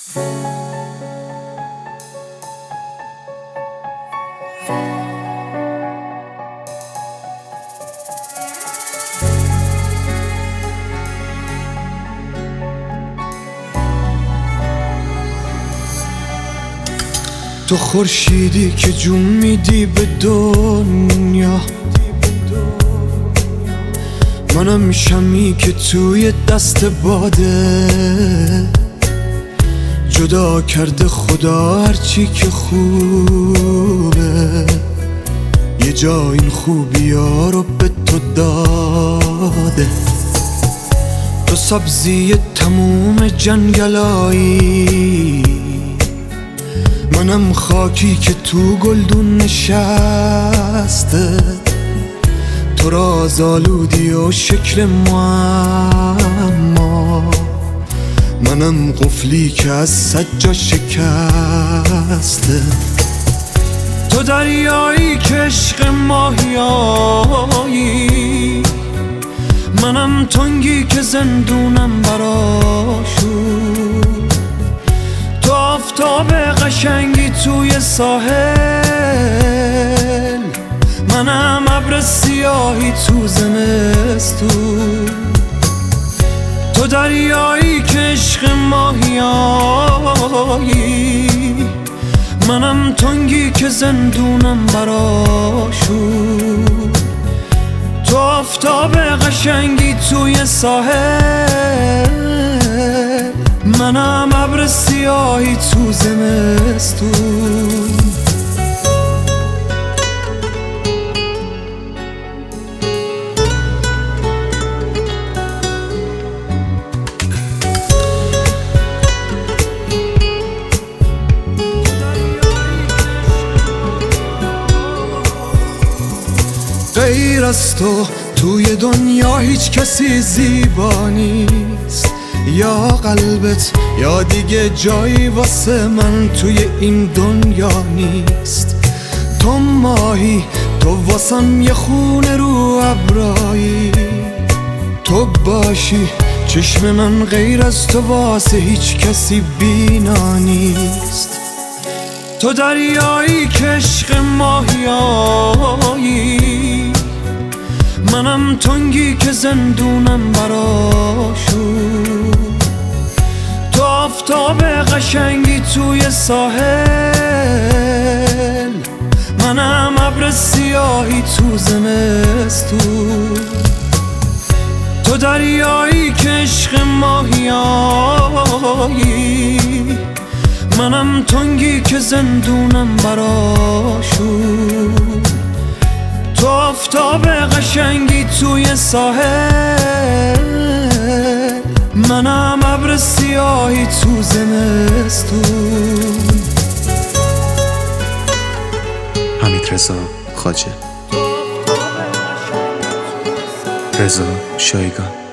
تو خورشیدی که جون میدی به دنیا، منم شمی که توی دست باده. جدا کرده خدا هرچی که خوبه، یه جا این خوبی ها رو به تو داده. تو سبزی تموم جنگلایی، منم خاکی که تو گلدون نشسته. تو رازآلودی و شکل معما، منم قفلی که از سجا شکسته. تو دریایی که عشق ماهیایی، منم تنگی که زندونم براشون. تو آفتاب قشنگی توی ساحل، منم ابر سیاهی تو زمستون. تو دریایی که عشق ماهیایی، منم تنگی که زندونم براشون. تو آفتاب قشنگی توی ساحل، منم ابر سیاهی تو زمستون. غیر از تو توی دنیا هیچ کسی زیبا نیست. یا قلبت یا دیگه جایی واسه من توی این دنیا نیست. تو ماهی، تو واسم یه خونه رو ابرایی. تو باشی چشم من غیر از تو واسه هیچ کسی بینا نیست. تو دریایی که عشق ماهیایی، منم تنگی که زندونم براشون. تو آفتاب قشنگی توی ساحل، منم ابر سیاهی تو زمستون. تو دریایی که عشق ماهیایی، منم تنگی که زندونم براشون. تو آفتاب قشنگی توی ساحل، منم ابر سیاهی تو زمستون. حمیدرضا خواجه، رضا شایگان.